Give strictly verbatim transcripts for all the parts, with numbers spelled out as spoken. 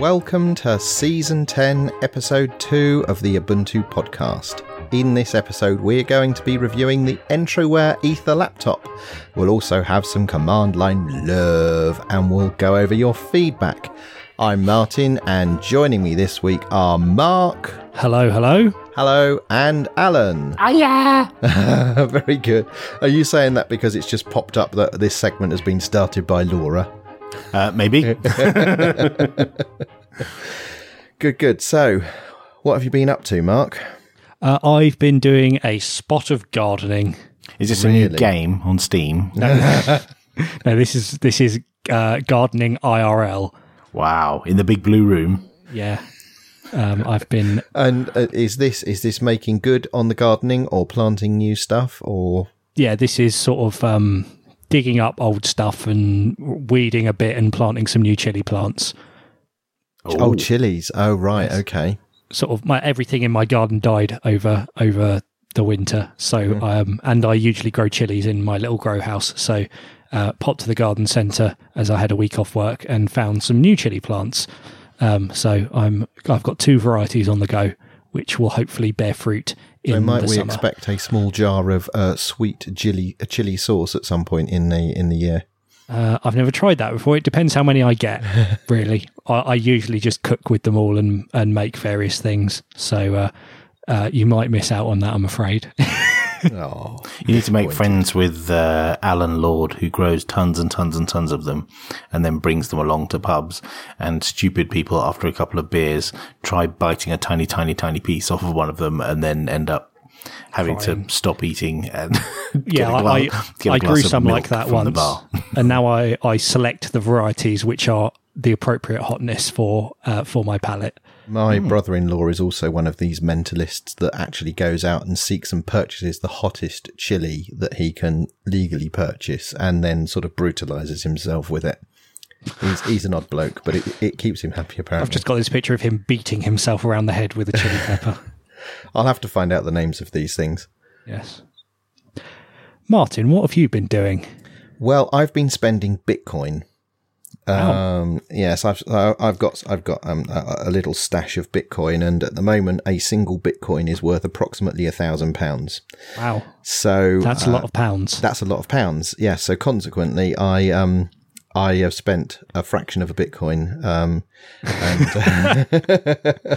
welcome to Season ten, Episode two of the Ubuntu Podcast. In this episode, we're going to be reviewing the Entroware Ether laptop. We'll also have some command line love, and we'll go over your feedback. I'm Martin, and joining me this week are Mark. Hello, hello. Hello, and Alan. Hiya. Very good. Are you saying that because it's just popped up that this segment has been started by Laura? Uh, maybe. Good, good. So, what have you been up to, Mark? Uh, I've been doing a spot of gardening. Is this Really? a new game on Steam? No, no this is this is uh, gardening I R L. Wow, in the big blue room. Yeah, um, I've been. And uh, is this is this making good on the gardening or planting new stuff or? Yeah, this is sort of um, digging up old stuff and weeding a bit and planting some new chili plants. Oh, oh chilies. Oh, right. Yes. Okay. Sort of my everything in my garden died over over the winter. So Mm. um, and I usually grow chilies in my little grow house. So uh, popped to the garden centre as I had a week off work and found some new chili plants. Um, so I'm I've got two varieties on the go, which will hopefully bear fruit in So might the we summer. expect a small jar of uh, sweet chili a chili sauce at some point in the in the year? Uh, I've never tried that before. It depends how many I get, really. I, I usually just cook with them all and, and make various things. So uh, uh, you might miss out on that, I'm afraid. Oh, You need to make friends with uh, Alan Lord, who grows tons and tons and tons of them and then brings them along to pubs. And stupid people, after a couple of beers, try biting a tiny, tiny, tiny piece off of one of them and then end up having Crying. to stop eating and get Yeah, a gla- I, get a I glass grew of some milk like that from the once. bar. And now I, I select the varieties which are the appropriate hotness for uh, for my palate. my brother-in-law is also one of these mentalists that actually goes out and seeks and purchases the hottest chili that he can legally purchase, and then sort of brutalizes himself with it. He's, he's an odd bloke, but it, it keeps him happy. Apparently, I've just got this picture of him beating himself around the head with a chili pepper. I'll have to find out the names of these things. Yes. Martin, what have you been doing? Well, I've been spending Bitcoin. Wow. Um, yes, I've I've got I've got um, a, a little stash of Bitcoin, and at the moment, a single Bitcoin is worth approximately a thousand pounds. Wow. So That's uh, a lot of pounds. That's a lot of pounds. Yeah. So consequently, I um I have spent a fraction of a Bitcoin, um, and uh,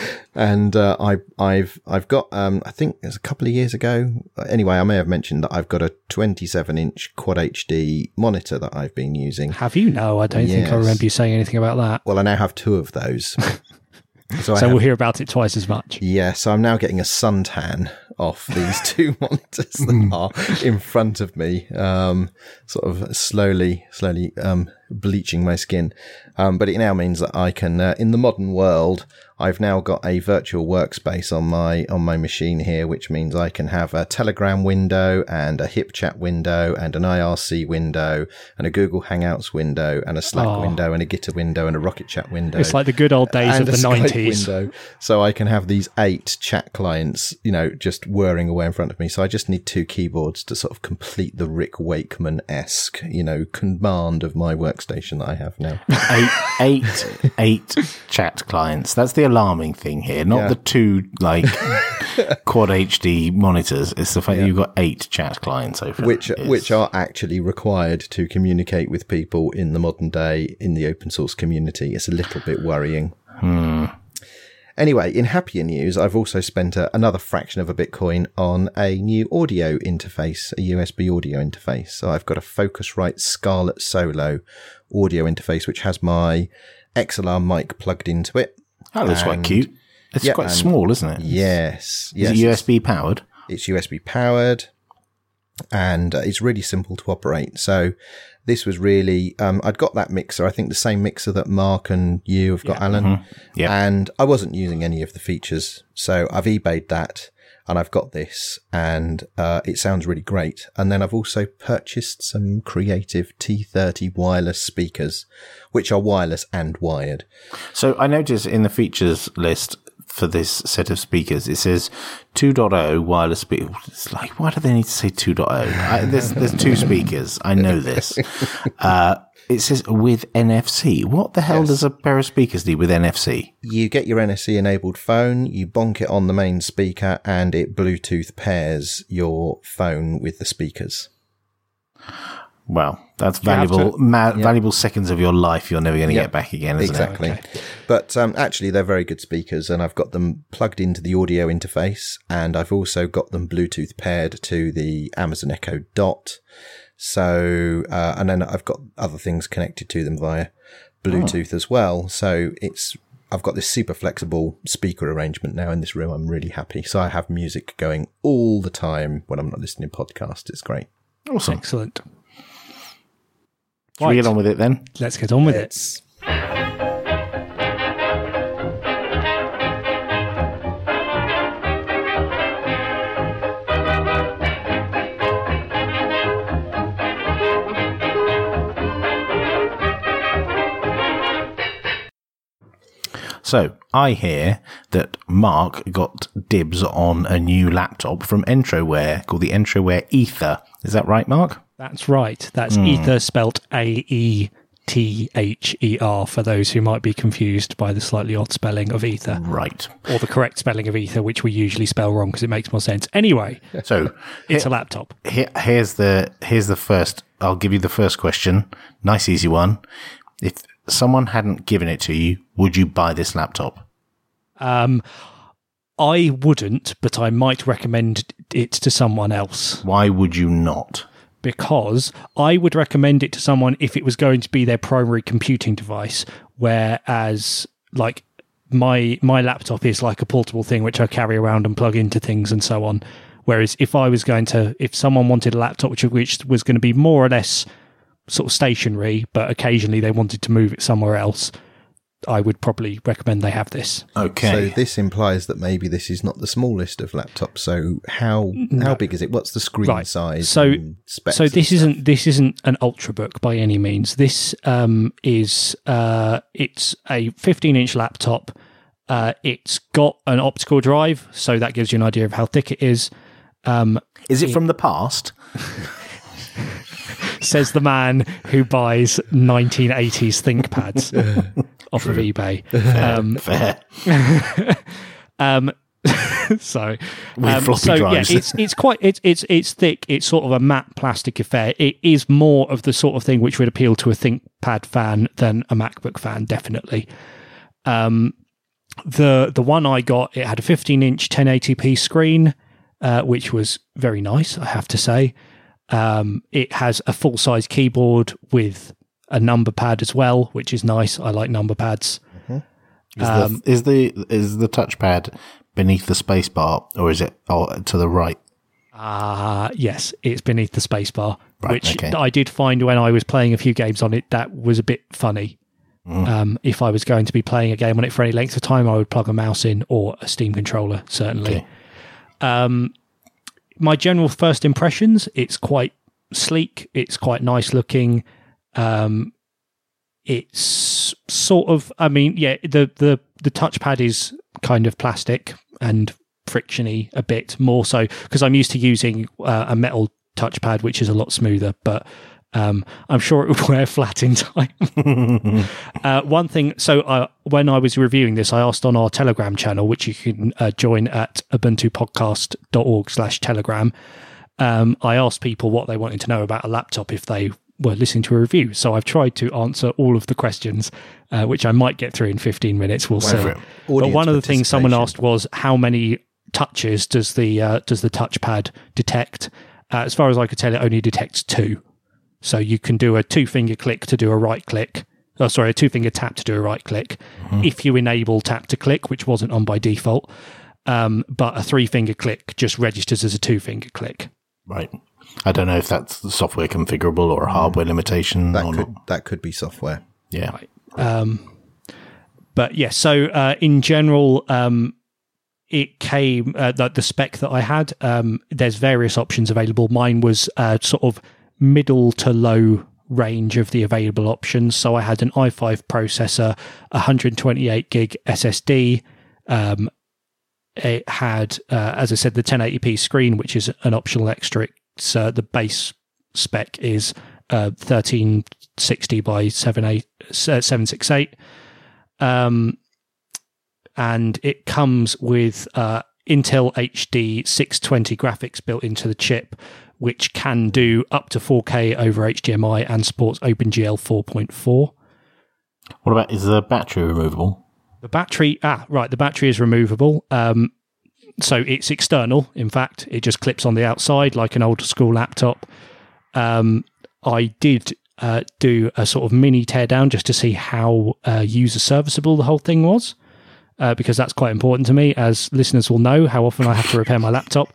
and uh, I I've I've got um I think it was a couple of years ago. Anyway, I may have mentioned that I've got a twenty-seven inch Quad H D monitor that I've been using. Have you? No, I don't think I Yes. remember you saying anything about that. Well, I now have two of those. So, I So have, we'll hear about it twice as much. yeah, so I'm now getting a suntan off these two monitors that are in front of me, um, sort of slowly, slowly um, bleaching my skin. Um, but it now means that I can, uh, in the modern world, I've now got a virtual workspace on my on my machine here, which means I can have a Telegram window and a HipChat window and an I R C window and a Google Hangouts window and a Slack Oh. window and a Gitter window and a Rocket Chat window. It's like the good old days and of a the Skype nineties. window. So I can have these eight chat clients, you know, just whirring away in front of me. So I just need two keyboards to sort of complete the Rick Wakeman-esque, you know, command of my workstation that I have now. eight, eight, eight chat clients. That's the alarming thing here. Not Yeah. the two like Quad H D monitors. It's the fact that you've got eight chat clients over which It's- which are actually required to communicate with people in the modern day in the open source community. It's a little bit worrying. Hmm. Anyway, in happier news, I've also spent a, another fraction of a Bitcoin on a new audio interface, a U S B audio interface. So I've got a Focusrite Scarlett Solo audio interface, which has my X L R mic plugged into it. That looks quite And- cute. It's yeah, quite and- small, isn't it? Yes. Is yes. it U S B powered? It's U S B powered, and uh, it's really simple to operate. So this was really, um, I'd got that mixer, I think the same mixer that Mark and you have got, Yeah. Alan. Mhm. Yeah. And I wasn't using any of the features. So I've eBayed that and I've got this, and uh, it sounds really great. And then I've also purchased some Creative T thirty wireless speakers, which are wireless and wired. So I noticed in the features list for this set of speakers, it says two point oh wireless speaker. It's like, why do they need to say two point oh? I, there's, there's two speakers. I know this. Uh, It says with N F C. What the hell Yes. does a pair of speakers do with N F C? You get your N F C enabled phone, you bonk it on the main speaker, and it Bluetooth pairs your phone with the speakers. Well, that's You have valuable, to- ma- yeah. valuable seconds of your life you're never going to Yeah. get back again, isn't Exactly. it? Okay. But um, actually, they're very good speakers, and I've got them plugged into the audio interface, and I've also got them Bluetooth paired to the Amazon Echo Dot. So, uh, and then I've got other things connected to them via Bluetooth as well. So it's, I've got this super flexible speaker arrangement now in this room. I'm really happy. So I have music going all the time when I'm not listening to podcasts. It's great. Awesome. Excellent. Shall we Right. get on with it then? Let's get on with it. It's, So, I hear that Mark got dibs on a new laptop from Entroware called the Entroware Ether. Is that right, Mark? That's right. That's Ether spelt A E T H E R for those who might be confused by the slightly odd spelling of Ether, Right. or the correct spelling of Ether, which we usually spell wrong because it makes more sense. Anyway, So, it's a laptop. here, here's the here's the first. I'll give you the first question. Nice, easy one. If someone hadn't given it to you, would you buy this laptop? Um, I wouldn't, but I might recommend it to someone else. Why would you not? Because I would recommend it to someone if it was going to be their primary computing device, whereas like my my laptop is like a portable thing which I carry around and plug into things and so on. Whereas if I was going to, if someone wanted a laptop which, which was going to be more or less sort of stationary, but occasionally they wanted to move it somewhere else, I would probably recommend they have this. Okay. so this implies that maybe this is not the smallest of laptops. So how how big is it? What's the screen Right. size? So- and specs So and this stuff? isn't this isn't an ultrabook by any means. This um, is uh, it's a fifteen inch laptop. Uh, it's got an optical drive, so that gives you an idea of how thick it is. Um, Is it from the past? says the man who buys nineteen eighties ThinkPads off of eBay. Um, Fair. um, sorry. With Um, floppy so drives. yeah, it's it's quite it's it's it's thick. It's sort of a matte plastic affair. It is more of the sort of thing which would appeal to a ThinkPad fan than a MacBook fan, definitely. Um, the the one I got, it had a fifteen inch ten eighty p screen, uh, which was very nice, I have to say. Um, it has a full size keyboard with a number pad as well, which is nice. I like number pads. Is, Um, the, is the is the touchpad beneath the spacebar, or is it oh, to the right? Ah, yes, it's beneath the spacebar, Right, which okay. I did find when I was playing a few games on it. That was a bit funny. Mm. Um, if I was going to be playing a game on it for any length of time, I would plug a mouse in or a Steam controller, certainly. Okay. Um, my general first impressions, it's quite sleek. It's quite nice looking. Um, it's sort of, I mean, yeah, the, the, the touchpad is kind of plastic and frictiony a bit more so because I'm used to using uh, a metal touchpad, which is a lot smoother, but um, I'm sure it would wear flat in time. uh, one thing, so uh, when I was reviewing this, I asked on our Telegram channel, which you can uh, join at ubuntupodcast.org slash telegram. Um, I asked people what they wanted to know about a laptop if they were listening to a review. So I've tried to answer all of the questions, uh, which I might get through in fifteen minutes. We'll see. for it. But Audience one of the things someone participation. asked was how many touches does the uh, does the touchpad detect? Uh, as far as I could tell, it only detects two. So you can do a two finger click to do a right click. Oh, sorry, a two finger tap to do a right click. Mm-hmm. If you enable tap to click, which wasn't on by default, um, but a three finger click just registers as a two finger click. Right. I don't know if that's the software configurable or a hardware limitation That or could not. that could be software. Yeah. Um, but yeah, so uh, in general, um, it came uh, the, the spec that I had. Um, there's various options available. Mine was uh, sort of middle to low range of the available options. So I had an i five processor, one hundred twenty-eight gig S S D. Um, it had, uh, as I said, the ten eighty p screen, which is an optional extra. It's, uh, the base spec is uh, thirteen sixty by seven sixty-eight. Um, and it comes with uh, Intel H D six twenty graphics built into the chip, which can do up to four K over H D M I and supports OpenGL four point four. What about, is the battery removable? The battery, ah, right, the battery is removable. Um, so it's external, in fact. It just clips on the outside like an old school laptop. Um, I did uh, do a sort of mini teardown just to see how uh, user serviceable the whole thing was, uh, because that's quite important to me, as listeners will know how often I have to repair my laptop.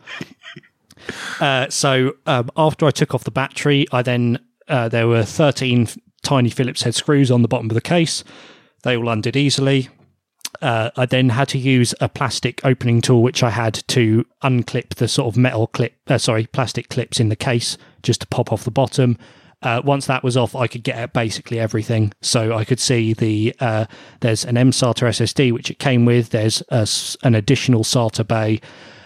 Uh, so um, after I took off the battery, I then uh, there were thirteen tiny Phillips head screws on the bottom of the case. They all undid easily. Uh, I then had to use a plastic opening tool, which I had to unclip the sort of metal clip, uh, sorry, plastic clips in the case just to pop off the bottom. Uh, once that was off, I could get at basically everything. So I could see the uh, there's an M SATA S S D, which it came with. There's a, an additional SATA bay.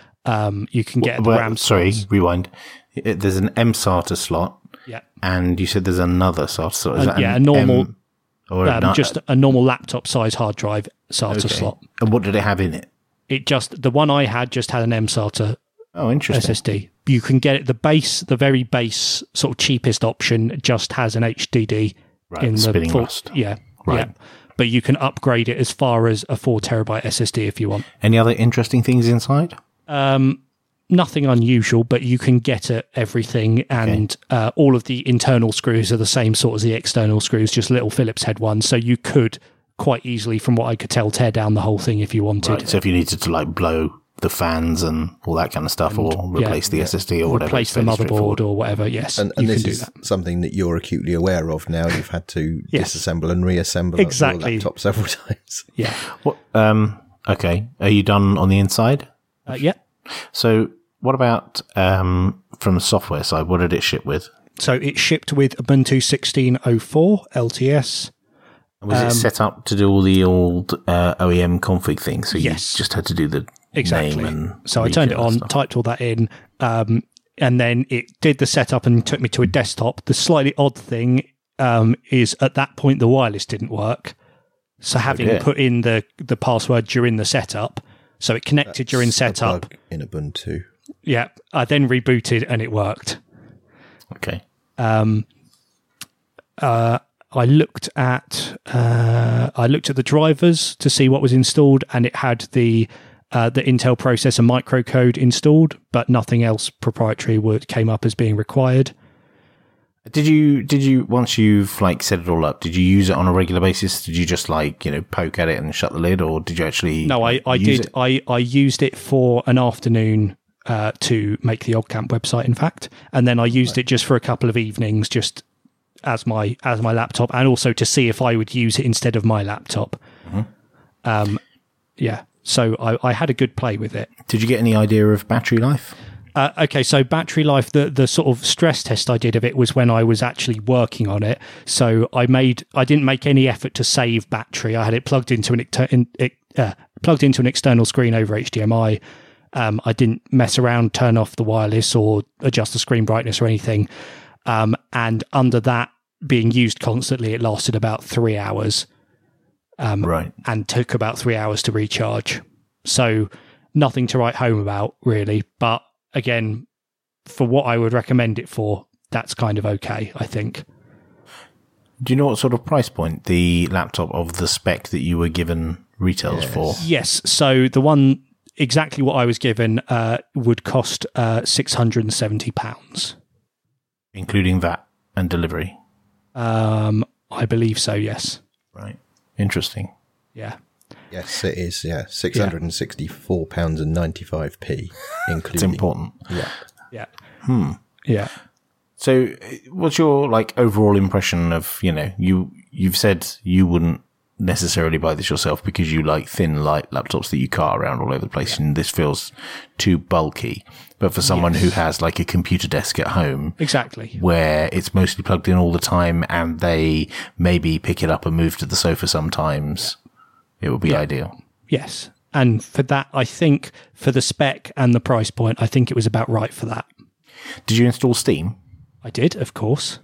Um, you can get well, the RAM. Sorry, slots. rewind. There's an M SATA slot. Yeah. And you said there's another SATA slot. Is Uh, that yeah, an a normal, M, or um, a, just a normal laptop size hard drive SATA okay. slot. And what did it have in it? It just, the one I had just had an M SATA Oh, interesting. S S D. You can get it, the base, the very base, sort of cheapest option just has an H D D Right, in the spinning full, rust. Yeah, Right. yeah. But you can upgrade it as far as a four terabyte S S D if you want. Any other interesting things inside? Um, nothing unusual, but you can get at everything, and okay. uh, all of the internal screws are the same sort as the external screws, just little Phillips head ones. So you could quite easily, from what I could tell, tear down the whole thing if you wanted. Right, so if you needed to like blow the fans and all that kind of stuff, and, or replace yeah, the yeah. S S D or whatever, replace the motherboard or whatever, yes, and, and you this can is do that. Something that you're acutely aware of now. You've had to yes. disassemble and reassemble exactly. your laptop several times. Yeah. What? Um. Okay. Are you done on the inside? Uh, yeah. So, what about um from the software side? What did it ship with? So it shipped with Ubuntu sixteen oh four L T S. Was um, it set up to do all the old uh, O E M config things? So yes. you just had to do the exactly. name and so I turned it on, stuff. typed all that in, um, and then it did the setup and took me to a desktop. The slightly odd thing um, is at that point the wireless didn't work. So having oh put in the the password during the setup, so it connected That's during a setup. bug in Ubuntu. Yeah, I then rebooted and it worked. Okay. Um. Uh. I looked at uh, I looked at the drivers to see what was installed, and it had the uh, the Intel processor microcode installed, but nothing else proprietary would came up as being required. Did you did you once you've like set it all up? Did you use it on a regular basis? Did you just like you know poke at it and shut the lid, or did you actually? No, I, I did. It? I I used it for an afternoon uh, to make the OggCamp website, in fact, and then I used right. it just for a couple of evenings, just. as my as my laptop, and also to see if I would use it instead of my laptop. Mm-hmm. Um, yeah, so I, I had a good play with it. Did you get any idea of battery life? Uh, okay, so battery life, the the sort of stress test I did of it was when I was actually working on it. So I made I didn't make any effort to save battery. I had it plugged into an in, uh, plugged into an external screen over H D M I. Um, I didn't mess around, turn off the wireless, or adjust the screen brightness or anything. Um, and under that being used constantly, it lasted about three hours. Um, right. And took about three hours to recharge. So nothing to write home about, really. But again, for what I would recommend it for, that's kind of okay, I think. Do you know what sort of price point the laptop of the spec that you were given retails yes. for? Yes. So the one, exactly what I was given, uh, would cost uh, six hundred seventy pounds. Including V A T and delivery? Um, I believe so, yes. Right. Interesting. Yeah. Yes, it is, yeah. six hundred sixty-four pounds ninety-five p, including... It's important. Yeah. Yeah. Hmm. Yeah. So what's your, like, overall impression of, you know, you, you've said you wouldn't necessarily buy this yourself because you like thin, light laptops that you cart around all over the place, and this feels too bulky. But for someone yes. who has like a computer desk at home, exactly, where it's mostly plugged in all the time, and they maybe pick it up and move to the sofa sometimes, yeah. it would be yeah. ideal. Yes, and for that, I think for the spec and the price point, I think it was about right for that. Did you install Steam? I did, of course.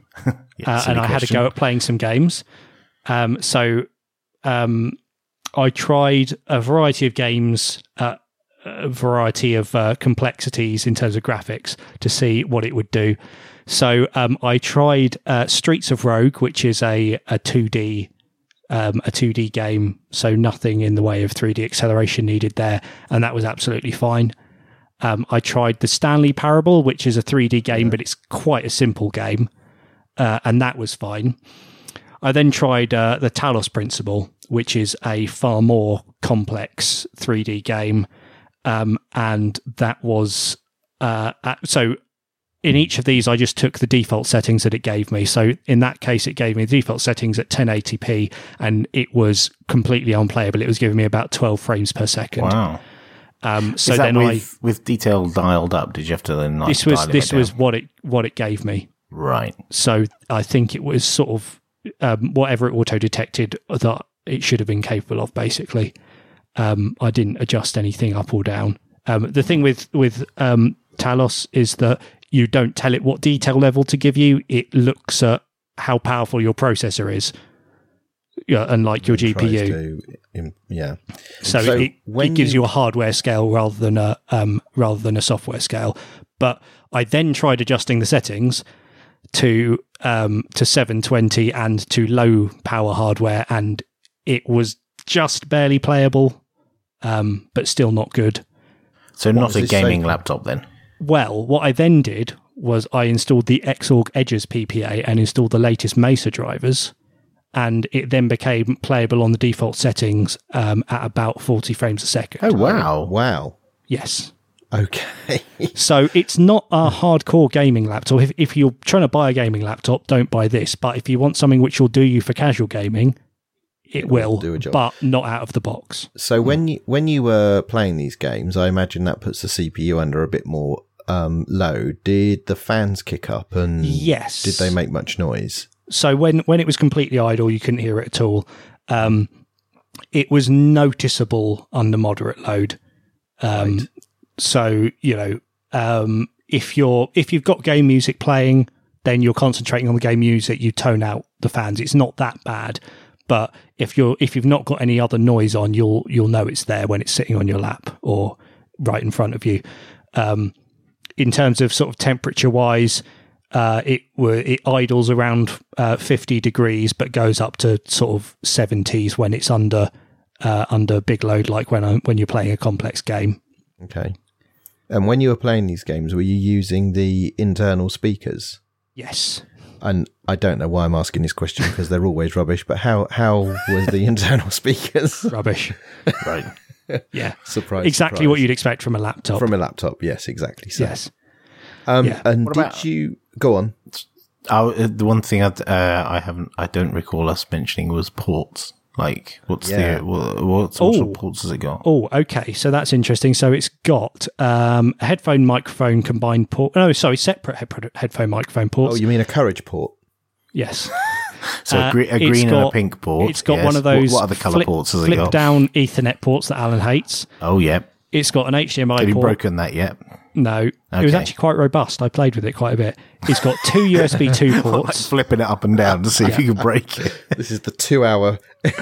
Yeah, uh, and I had a go at playing some games. Um, so um, I tried a variety of games, uh, a variety of uh, complexities in terms of graphics to see what it would do. So um, I tried uh, Streets of Rogue, which is a, a two D um, a two D game, so nothing in the way of three D acceleration needed there, and that was absolutely fine. Um, I tried the Stanley Parable, which is a three D game, yeah. but it's quite a simple game, uh, and that was fine. I then tried uh, the Talos Principle, which is a far more complex three D game, um, and that was uh, at, so. In each of these, I just took the default settings that it gave me. So in that case, it gave me the default settings at ten eighty p, and it was completely unplayable. It was giving me about twelve frames per second. Wow. Um, so Is that then with, I with detail dialed up. Did you have to then like, this was dial it this down? was what it what it gave me. Right. So I think it was sort of um, whatever it auto detected that it should have been capable of. Basically, um, I didn't adjust anything up or down. Um, the thing with with um, Talos is that you don't tell it what detail level to give you. It looks at how powerful your processor is, yeah, unlike your G P U. To, yeah. So, so it, it gives you, you a hardware scale rather than a um, rather than a software scale. But I then tried adjusting the settings to um, to seven twenty and to low power hardware, and it was just barely playable, um, but still not good. So what not a gaming laptop then? Well, what I then did was I installed the Xorg Edges P P A and installed the latest Mesa drivers, and it then became playable on the default settings um, at about forty frames a second. Oh, wow. Wow. Yes. Okay. So it's not a hardcore gaming laptop. If, if you're trying to buy a gaming laptop, don't buy this. But if you want something which will do you for casual gaming, it, it will, will do a job. But not out of the box. So when you, when you were playing these games, I imagine that puts the C P U under a bit more Um, low. Did the fans kick up and yes. did they make much noise? So when, when it was completely idle, you couldn't hear it at all. Um, it was noticeable under moderate load. Um, right. So, you know, um, if you're, if you've got game music playing, then you're concentrating on the game music, you tone out the fans. It's not that bad. But if you're, if you've not got any other noise on, you'll, you'll know it's there when it's sitting on your lap or right in front of you. Um, In terms of sort of temperature wise, uh, it were it idles around uh, fifty degrees, but goes up to sort of seventies when it's under uh, under big load, like when I'm, when you're playing a complex game. Okay. And when you were playing these games, were you using the internal speakers? Yes. And I don't know why I'm asking this question because they're always rubbish. But how how was the internal speakers? Rubbish. Right. Yeah, surprise! Exactly surprise. what you'd expect from a laptop. From a laptop, yes, exactly. So. Yes. Um, yeah. And what did about, you go on? Oh, the one thing I'd, uh, I haven't, I don't recall us mentioning was ports. Like, what's yeah. the what, what sort of ports has it got? Oh, okay. So that's interesting. So it's got um, a headphone microphone combined port. No, sorry, separate he- headphone microphone ports. Oh, you mean a Courage port? Yes. So uh, a, gre- a green got, and a pink port. It's got yes. one of those. What, what other colour flip, ports has it flip got? down Ethernet ports that Alan hates. Oh, yeah. It's got an H D M I Have port. you broken that yet? No. Okay. It was actually quite robust. I played with it quite a bit. It's got two U S B two ports. Like flipping it up and down to see yeah. if you can break it. This is the two hour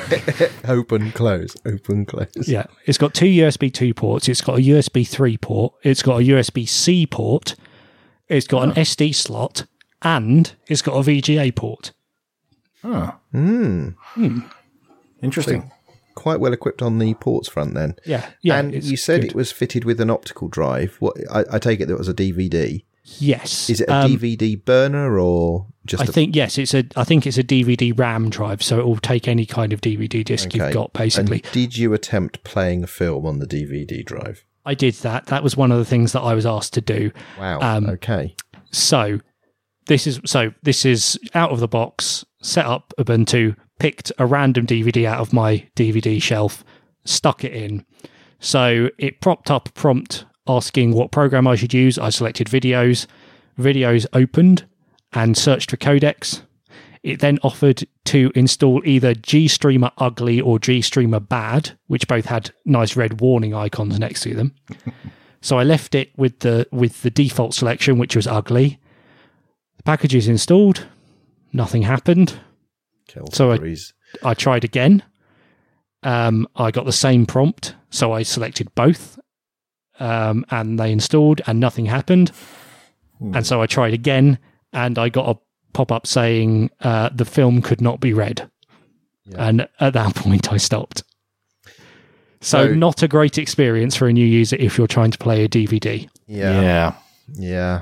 open, close, open, close. Yeah. It's got two U S B two ports. It's got a U S B three port. It's got a U S B C port. It's got oh. an S D slot. And it's got a V G A port. Oh. Mm. Hmm. Interesting. So quite well equipped on the ports front then. Yeah. yeah and you said good. It was fitted with an optical drive. What I, I take it that it was a D V D. Yes. Is it a um, D V D burner or just I a... think yes, it's a I think it's a D V D RAM drive, so it will take any kind of D V D disc okay. you've got basically. And did you attempt playing a film on the D V D drive? I did that. That was one of the things that I was asked to do. Wow. Um, okay. So this is so this is out of the box, set up Ubuntu, picked a random D V D out of my D V D shelf, stuck it in. So it propped up a prompt asking what program I should use. I selected videos. Videos opened and searched for codecs. It then offered to install either GStreamer Ugly or GStreamer Bad, which both had nice red warning icons next to them. So I left it with the with the default selection, which was Ugly. The package is installed. Nothing happened. Kill So I- breeze. I tried again. Um, I got the same prompt, so I selected both, um, and they installed, and nothing happened. Hmm. And so I tried again, and I got a pop-up saying uh, the film could not be read. Yeah. And at that point, I stopped. So, So- not a great experience for a new user if you're trying to play a D V D. Yeah. Yeah. Yeah.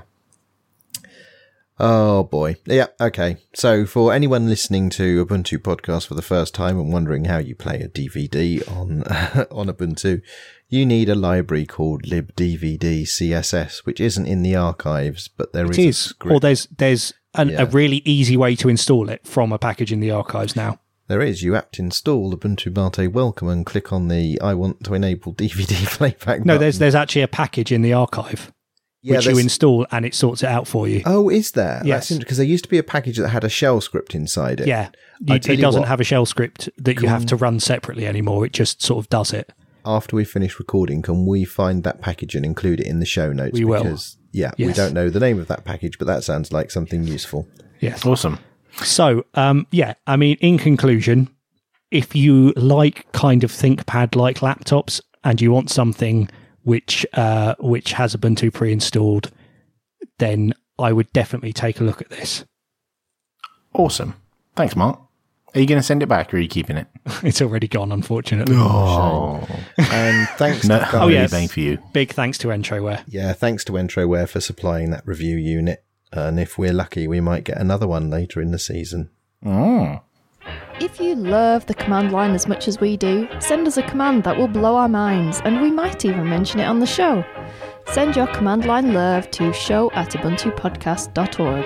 Oh boy. Yeah. Okay. So for anyone listening to Ubuntu podcast for the first time and wondering how you play a D V D on on Ubuntu, you need a library called libdvdcss, which isn't in the archives, but there It is. a is, script. or there's there's an, Yeah. a really easy way to install it from a package in the archives now. There is. You apt install Ubuntu Mate Welcome and click on the I want to enable D V D playback. No, button. there's there's actually a package in the archive Yeah, which you there's- install and it sorts it out for you. Oh, is there? Yes. Because there used to be a package that had a shell script inside it. Yeah, I you, tell it you doesn't what, have a shell script that you have to run separately anymore. It just sort of does it. after we finish recording, can we find that package and include it in the show notes? We will. Because, yeah, we Yes. don't know the name of that package, but that sounds like something useful. Yes. Awesome. So, um, yeah, I mean, in conclusion, if you like kind of ThinkPad-like laptops and you want something which uh, which has Ubuntu pre-installed, then I would definitely take a look at this. Awesome. Thanks, Mark. Are you going to send it back or are you keeping it? It's already gone, unfortunately. Oh, And thanks no, to oh, guys, yes. anything for you. Big thanks to Entroware. yeah, thanks to Entroware for supplying that review unit. And if we're lucky, we might get another one later in the season. Oh. If you love the command line as much as we do, send us a command that will blow our minds, and we might even mention it on the show. Send your command line love to show at ubuntu podcast dot org.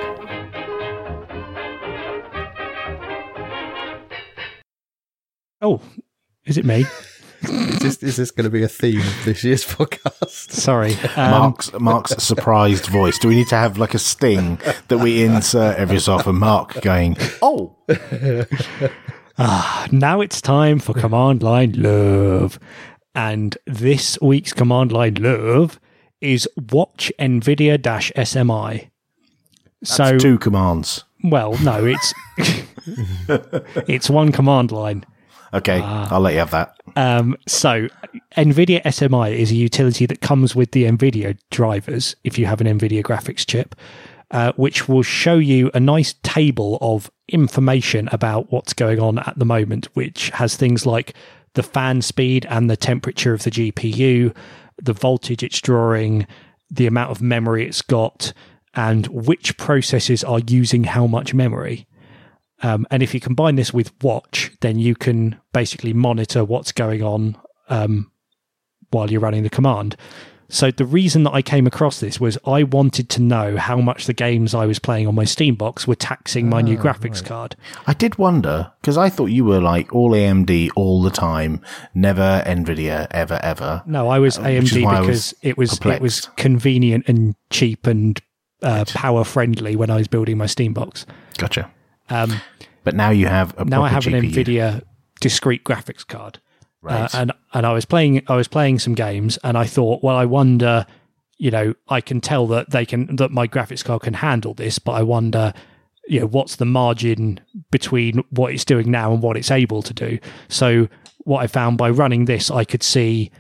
Oh, is it me? Is this, is this going to be a theme of this year's podcast? Sorry. Um, Mark's Mark's surprised voice. Do we need to have like a sting that we insert every so often? Mark going, oh, now it's time for command line love. And this week's command line love is watch NVIDIA S M I. So, two commands. well, no, it's it's one command line. Okay, I'll let you have that. Um, so, NVIDIA S M I is a utility that comes with the NVIDIA drivers, if you have an NVIDIA graphics chip, uh, which will show you a nice table of information about what's going on at the moment, which has things like the fan speed and the temperature of the G P U, the voltage it's drawing, the amount of memory it's got, and which processors are using how much memory. Um, and if you combine this with Watch, then you can basically monitor what's going on um, while you're running the command. So the reason that I came across this was I wanted to know how much the games I was playing on my Steam box were taxing my new graphics card. I did wonder, because I thought you were like all A M D all the time, never NVIDIA, ever, ever. No, I was A M which is D why I because was it was it was perplexed. convenient and cheap and uh, power friendly when I was building my Steam box. Gotcha. Um, But now you have a now I have proper an G P U. NVIDIA discrete graphics card. Right. Uh, and and I was playing I was playing some games and I thought, well, I wonder, you know, I can tell that they can that my graphics card can handle this, but I wonder, you know, what's the margin between what it's doing now and what it's able to do. So what I found by running this, I could see,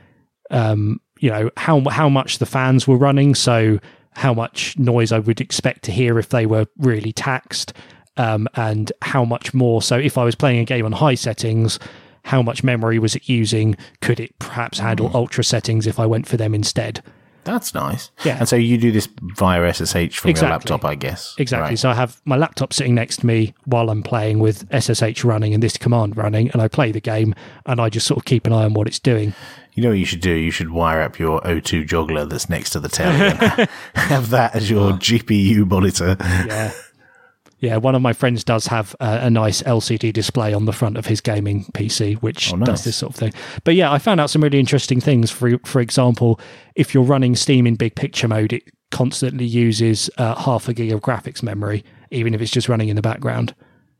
um, you know, how how much the fans were running, so how much noise I would expect to hear if they were really taxed, um, and how much more. So if I was playing a game on high settings, how much memory was it using? Could it perhaps handle ultra settings if I went for them instead? That's nice. Yeah. And so you do this via S S H from Exactly. your laptop, I guess. Exactly. Right. So I have my laptop sitting next to me while I'm playing with S S H running and this command running, and I play the game and I just sort of keep an eye on what it's doing. You know what you should do? You should wire up your O two joggler that's next to the telly and have that as your G P U monitor. Yeah. Yeah, one of my friends does have a, a nice L C D display on the front of his gaming P C, which Oh, nice. does this sort of thing. But yeah, I found out some really interesting things. For for example, if you're running Steam in big picture mode, it constantly uses uh, half a gig of graphics memory, even if it's just running in the background.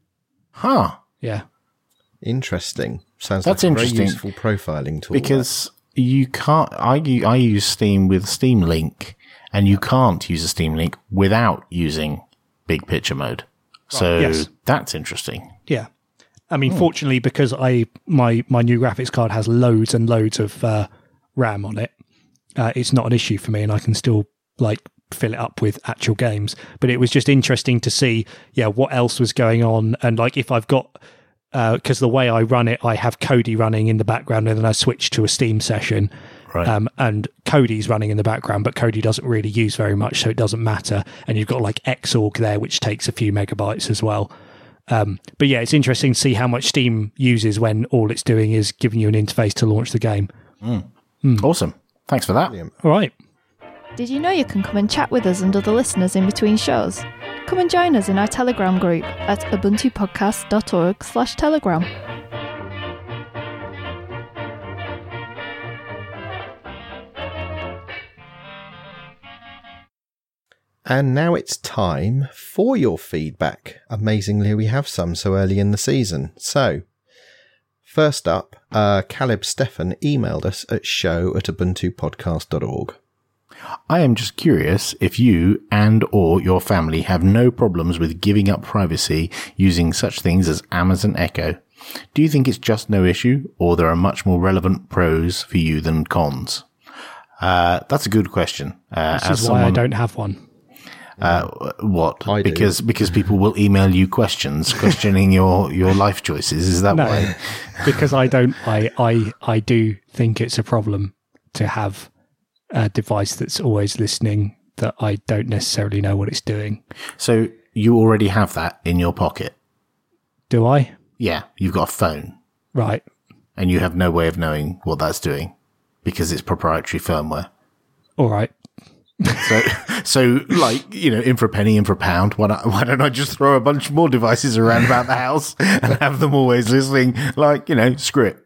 Huh. Yeah. Interesting. Sounds That's like a very interesting. useful profiling tool. Because you can't, I, u- I use Steam with Steam Link, and you can't use a Steam Link without using big picture mode. So yes. that's interesting. Yeah. I mean, fortunately, because I my, my new graphics card has loads and loads of uh, RAM on it, uh, it's not an issue for me, and I can still like fill it up with actual games. But it was just interesting to see, yeah, what else was going on, and like if I've got, because uh, the way I run it, I have Kodi running in the background, and then I switch to a Steam session. Right. Um, and Kodi's running in the background, but Kodi doesn't really use very much, so it doesn't matter. And you've got like Xorg there, which takes a few megabytes as well. Um, but yeah, it's interesting to see how much Steam uses when all it's doing is giving you an interface to launch the game. Mm. Mm. Awesome. Thanks for that. Brilliant. All right. Did you know you can come and chat with us and other listeners in between shows? Come and join us in our Telegram group at ubuntupodcast.org slash telegram. And now it's time for your feedback. Amazingly, we have some so early in the season. So, first up, uh, Caleb Stefan emailed us at show at ubuntupodcast dot org. I am just curious if you and or your family have no problems with giving up privacy using such things as Amazon Echo. Do you think it's just no issue, or there are much more relevant pros for you than cons? Uh, that's a good question. Uh, This as is why I someone- don't have one. Uh, what? I do. Because because people will email you questions questioning your, your life choices. Is that No, why? because I don't. I, I I do think it's a problem to have a device that's always listening that I don't necessarily know what it's doing. So you already have that in your pocket. Do I? Yeah, you've got a phone, Right. and you have no way of knowing what that's doing because it's proprietary firmware. All right. So, so like, you know, in for a penny, in for a pound, why, not, why don't I just throw a bunch more devices around about the house and have them always listening? Like, you know, screw it.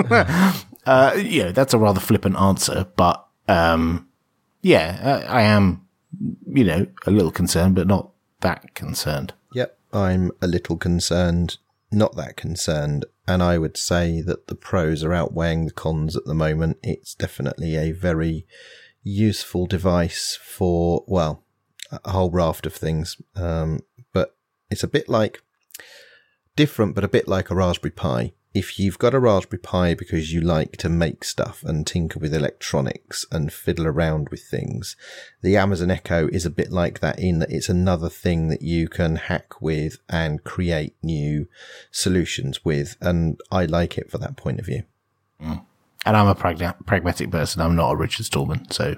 uh, you know, that's a rather flippant answer, but, um, yeah, I, I am, you know, a little concerned, but not that concerned. Yep, I'm a little concerned, not that concerned, and I would say that the pros are outweighing the cons at the moment. It's definitely a very useful device for, well, a whole raft of things, um, but it's a bit like, different, but a bit like a Raspberry Pi. If you've got a Raspberry Pi because you like to make stuff and tinker with electronics and fiddle around with things, the Amazon Echo is a bit like that in that it's another thing that you can hack with and create new solutions with, and I like it for that point of view. Mm. And I'm a pragma- pragmatic person. I'm not a Richard Stallman. So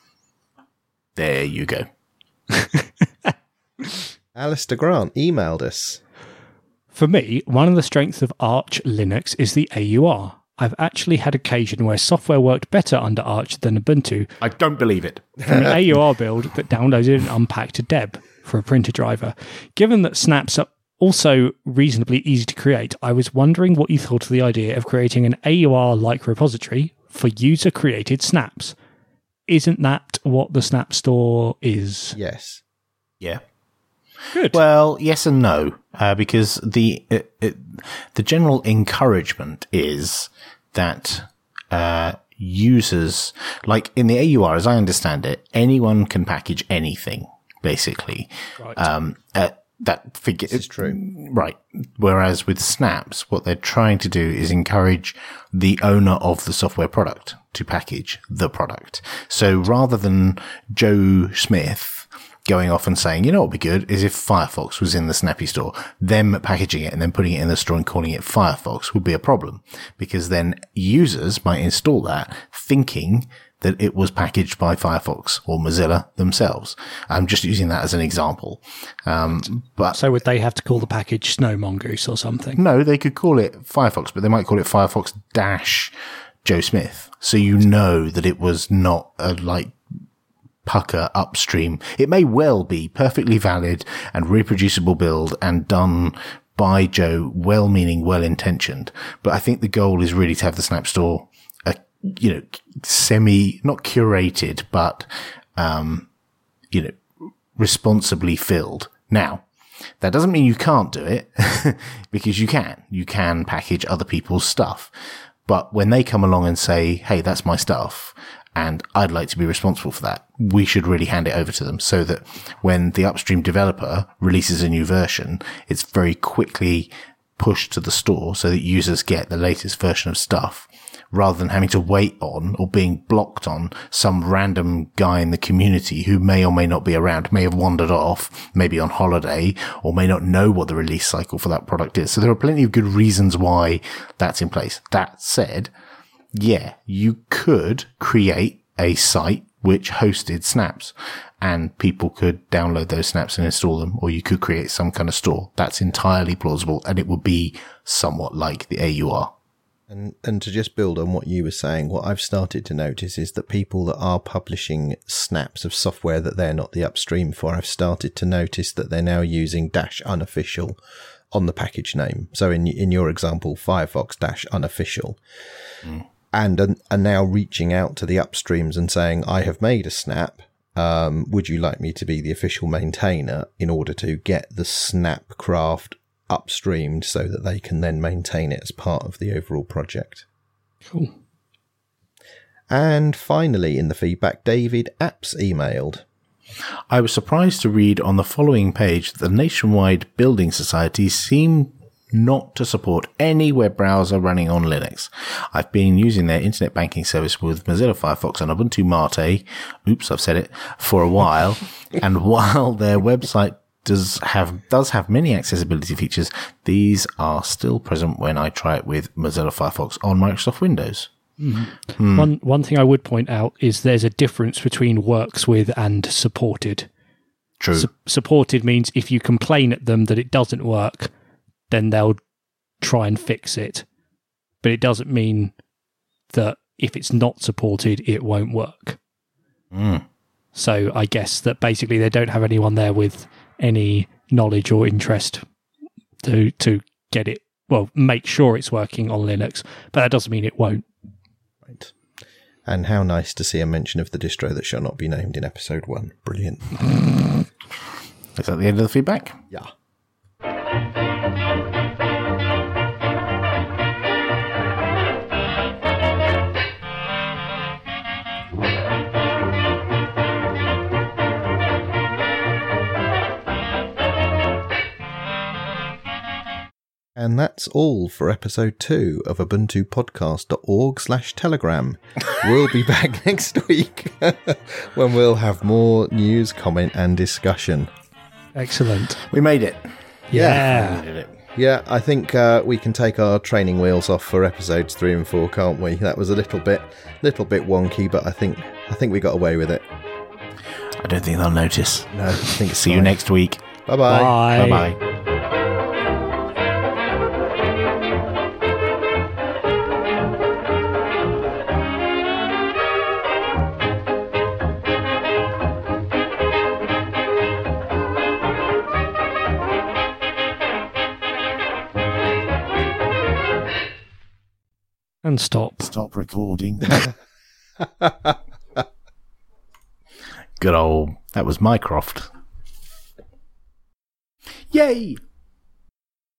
there you go. Alistair Grant emailed us. For me, one of the strengths of Arch Linux is the A U R. I've actually had occasion where software worked better under Arch than Ubuntu I don't believe it. from an A U R build that downloaded and unpacked to Deb for a printer driver. Given that snaps are also reasonably easy to create, I was wondering what you thought of the idea of creating an A U R-like repository for user-created snaps. Isn't that what the Snap Store is? Yes. Yeah. Good. Well, yes and no, uh, because the it, it, the general encouragement is that uh, users, like in the A U R, as I understand it, anyone can package anything, basically. Right. Um, uh, that figure This is true. Right. Whereas with Snaps, what they're trying to do is encourage the owner of the software product to package the product. So rather than Joe Smith going off and saying, you know what would be good is if Firefox was in the Snappy store, them packaging it and then putting it in the store and calling it Firefox would be a problem, because then users might install that thinking that it was packaged by Firefox or Mozilla themselves. I'm just using that as an example. Um, but So would they have to call the package Snow Mongoose or something? no, they could call it Firefox, but they might call it Firefox dash Joe Smith. So you know that it was not a like pucker upstream. It may well be perfectly valid and reproducible build and done by Joe, well-meaning, well-intentioned. But I think the goal is really to have the Snap Store, uh, you know, semi, not curated, but, um, you know, responsibly filled. Now, that doesn't mean you can't do it because you can. You can package other people's stuff. But when they come along and say, hey, that's my stuff, and I'd like to be responsible for that. We should really hand it over to them so that when the upstream developer releases a new version, it's very quickly pushed to the store so that users get the latest version of stuff, rather than having to wait on or being blocked on some random guy in the community who may or may not be around, may have wandered off, maybe on holiday, or may not know what the release cycle for that product is. So there are plenty of good reasons why that's in place. That said, yeah, you could create a site which hosted snaps and people could download those snaps and install them, or you could create some kind of store. That's entirely plausible, and it would be somewhat like the A U R. And and to just build on what you were saying, what I've started to notice is that people that are publishing snaps of software that they're not the upstream for, I've started to notice that they're now using dash unofficial on the package name. So in in your example, Firefox dash unofficial. Mm. And are, are now reaching out to the upstreams and saying, I have made a snap. Um, would you like me to be the official maintainer in order to get the Snapcraft upstreamed so that they can then maintain it as part of the overall project? Cool. And finally, in the feedback, David Apps emailed. I was surprised to read on the following page that the nationwide building societies seem not to support any web browser running on Linux. I've been using their internet banking service with Mozilla Firefox and Ubuntu Mate, oops, I've said it, for a while. And while their website does have, does have many accessibility features, these are still present when I try it with Mozilla Firefox on Microsoft Windows. Mm. Mm. One, one thing I would point out is there's a difference between works with and supported. True. Su- supported means if you complain at them that it doesn't work, then they'll try and fix it. But it doesn't mean that if it's not supported, it won't work. Mm. So I guess that basically they don't have anyone there with any knowledge or interest to to get it, well, make sure it's working on Linux. But that doesn't mean it won't. Right. And how nice to see a mention of the distro that shall not be named in episode one. Brilliant. Is that the end of the feedback? Yeah. And that's all for episode two of ubuntu podcast dot org slash telegram. We'll be back next week when we'll have more news, comment and discussion. Excellent. We made it. Yeah. We did it. Yeah, I think uh, we can take our training wheels off for episodes three and four, can't we? That was a little bit, little bit wonky, but I think I think we got away with it. I don't think they'll notice. No, I think it's See fine. you next week. Bye-bye. Bye. Bye-bye. And stop. Stop recording. Good old, that was Mycroft. Yay!